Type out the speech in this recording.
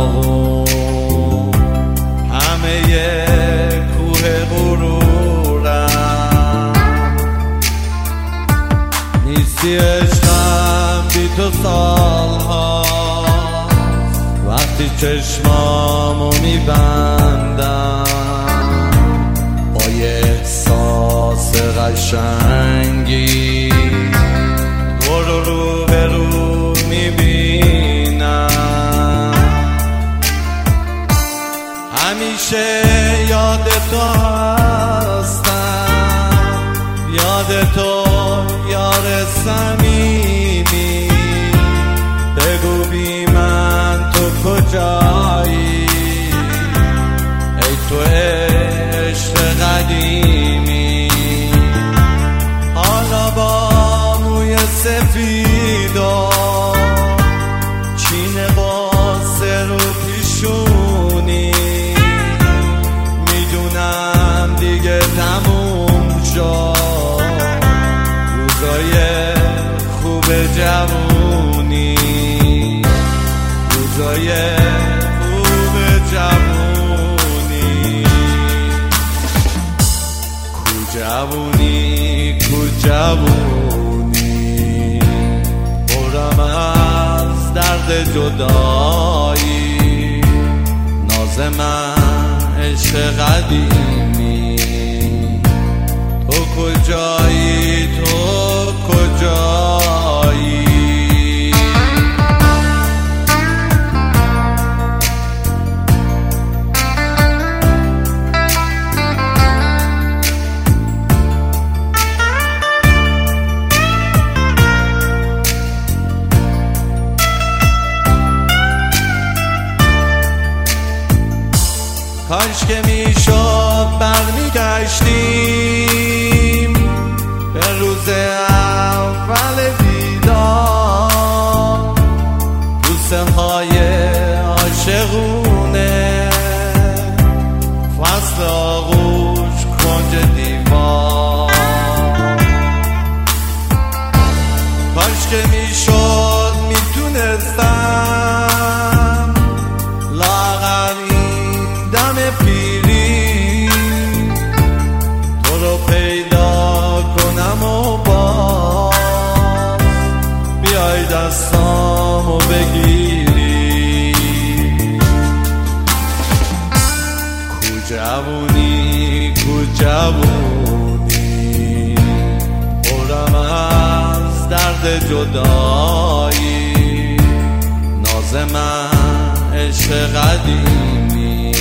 داغون، همه کوه غرورم. نیستی عشقم بی تو سالهاست، وقتی چشمامو میبندم با یه احساس قشنگی تو رو به رو میبینم. همیشه یاد تو هستم، یاد تو یار صمیمی. بگو بی من تو کجایی، ای تو عشق قدیمی. حالا با موی سفید و چین قصه رو پیشونی، میدونم دیگه تموم شد روزای خوب جوونی، روزای خوب جوونی. کو جوونی کو جوونی، برم از درد جدایی. ناز من عشق قدیمی، تو کجایی تو کجایی. کاش که میشد برمیگشتیم به روز اول دیدار، بوسه‌های عاشقونه، فصل آغوش کنج دیوار. کاش که میشد میتونستم لاغر دم پیری تو رو پیدا کنم و باز بیای دستامو بگیری. کو جوونی کو جوونی، برم از درد جدایی. ناز من عشق قدیمی،